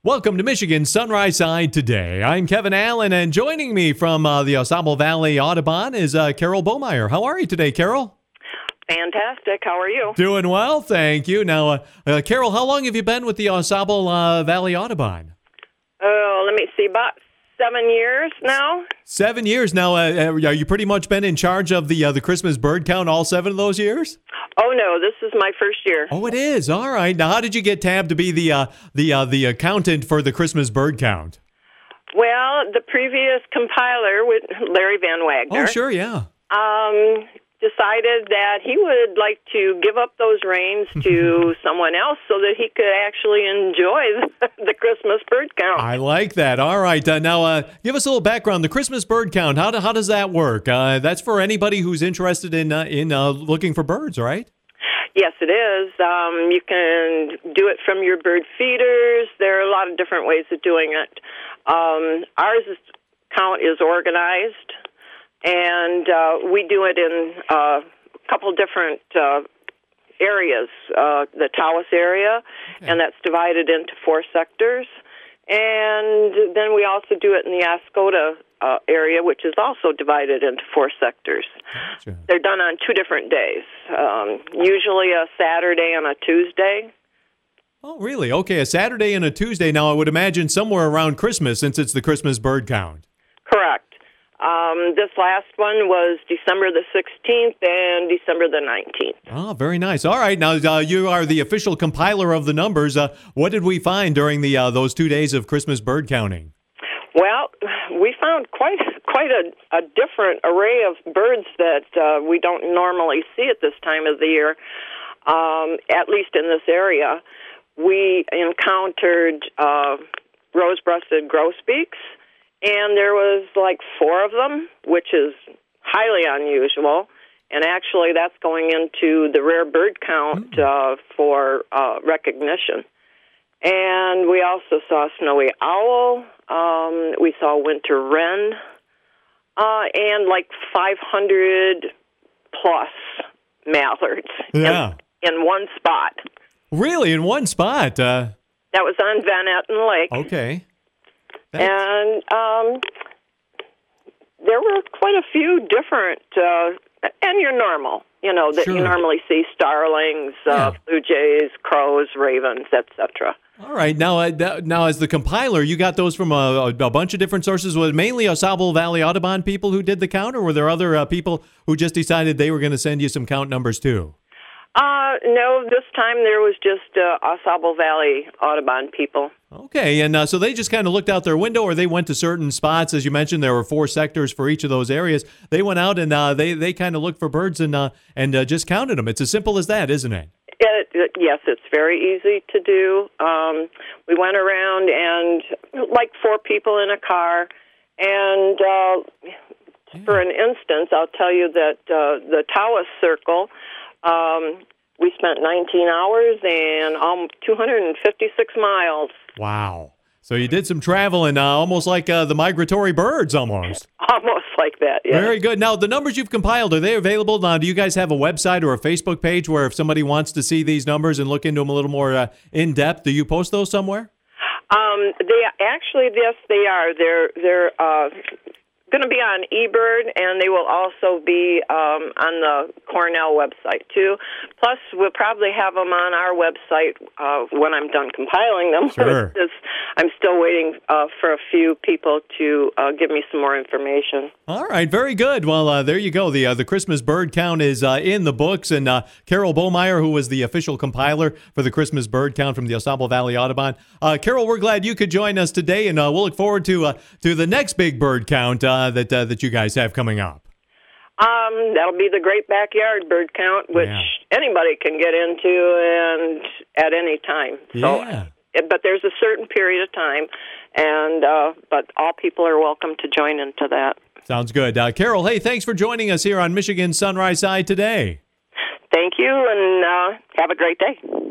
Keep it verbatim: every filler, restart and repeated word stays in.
Welcome to Michigan Sunrise Side today. I'm Kevin Allen, and joining me from uh, the Osable Valley Audubon is uh, Carol Bohmeyer. How are you today, Carol? Fantastic. How are you? Doing well, thank you. Now, uh, uh, Carol, how long have you been with the Osable uh, Valley Audubon? Oh, let me see, about seven years now. Seven years now. Uh, are you pretty much been in charge of the uh, the Christmas bird count all seven of those years? Oh no, this is my first year. Oh, it is. All right. Now, how did you get tabbed to be the uh, the uh, the accountant for the Christmas bird count? Well, the previous compiler with Larry Van Wagner. Oh, sure, yeah. Um, decided that he would like to give up those reins to someone else so that he could actually enjoy the, the Christmas bird count. I like that. All right. Uh, now, uh, give us a little background. The Christmas bird count, how, do, how does that work? Uh, that's for anybody who's interested in uh, in uh, looking for birds, right? Yes, it is. Um, you can do it from your bird feeders. There are a lot of different ways of doing it. Um, ours is, count is organized, and uh, we do it in uh, a couple different uh, areas. Uh, the Tawas area, okay. And that's divided into four sectors. And then we also do it in the Ascota uh, area, which is also divided into four sectors. Gotcha. They're done on two different days, um, usually a Saturday and a Tuesday. Oh, really? Okay, a Saturday and a Tuesday. Now, I would imagine somewhere around Christmas, since it's the Christmas bird count. Correct. Um, this last one was December the sixteenth and December the nineteenth. Oh, very nice. All right. Now, uh, you are the official compiler of the numbers. Uh, what did we find during the uh, those two days of Christmas bird counting? Well, we found quite quite a, a different array of birds that uh, we don't normally see at this time of the year, um, at least in this area. We encountered uh, rose-breasted grosbeaks, and there was like four of them, which is highly unusual. And actually, that's going into the rare bird count uh, for uh, recognition. And we also saw a snowy owl. Um, we saw winter wren, uh, and like five hundred plus mallards yeah. in, in one spot. Really, in one spot? Uh... That was on Van Etten Lake. Okay. That's... And um, there were quite a few different, uh, and you're normal, you know, that sure. You normally see starlings, uh, yeah. blue jays, crows, ravens, et cetera. All right. Now, uh, now, as the compiler, you got those from a, a bunch of different sources. Was it mainly Osable Valley Audubon people who did the count, or were there other uh, people who just decided they were going to send you some count numbers too? Uh, no, this time there was just uh, Osable Valley Audubon people. Okay, and uh, so they just kind of looked out their window, or they went to certain spots. As you mentioned, there were four sectors for each of those areas. They went out and uh, they, they kind of looked for birds and, uh, and uh, just counted them. It's as simple as that, isn't it? It, it, yes, it's very easy to do. Um, we went around and like four people in a car, and uh, yeah. for an instance, I'll tell you that uh, the Tawas Circle, um, we spent nineteen hours and um, two hundred fifty-six miles. Wow. So you did some traveling, uh, almost like uh, the migratory birds, almost. Almost like that, yeah. Very good. Now, the numbers you've compiled, are they available? Now, do you guys have a website or a Facebook page where if somebody wants to see these numbers and look into them a little more uh, in-depth, do you post those somewhere? Um, they actually, yes, they are. They're they're uh, going to be on eBird, and they will also be um, on the Cornell website, too. Plus, we'll probably have them on our website uh, when I'm done compiling them. Sure. I'm still waiting uh, for a few people to uh, give me some more information. All right, very good. Well, uh, there you go. The uh, the Christmas bird count is uh, in the books, and uh, Carol Bohmeyer, who was the official compiler for the Christmas bird count from the Osable Valley Audubon. Uh, Carol, we're glad you could join us today, and uh, we'll look forward to uh, to the next big bird count uh, that uh, that you guys have coming up. Um, that'll be the Great Backyard Bird Count, which yeah. anybody can get into and at any time. So, yeah. But there's a certain period of time, and uh, but all people are welcome to join into that. Sounds good. Uh, Carol, hey, thanks for joining us here on Michigan Sunrise Side today. Thank you, and uh, have a great day.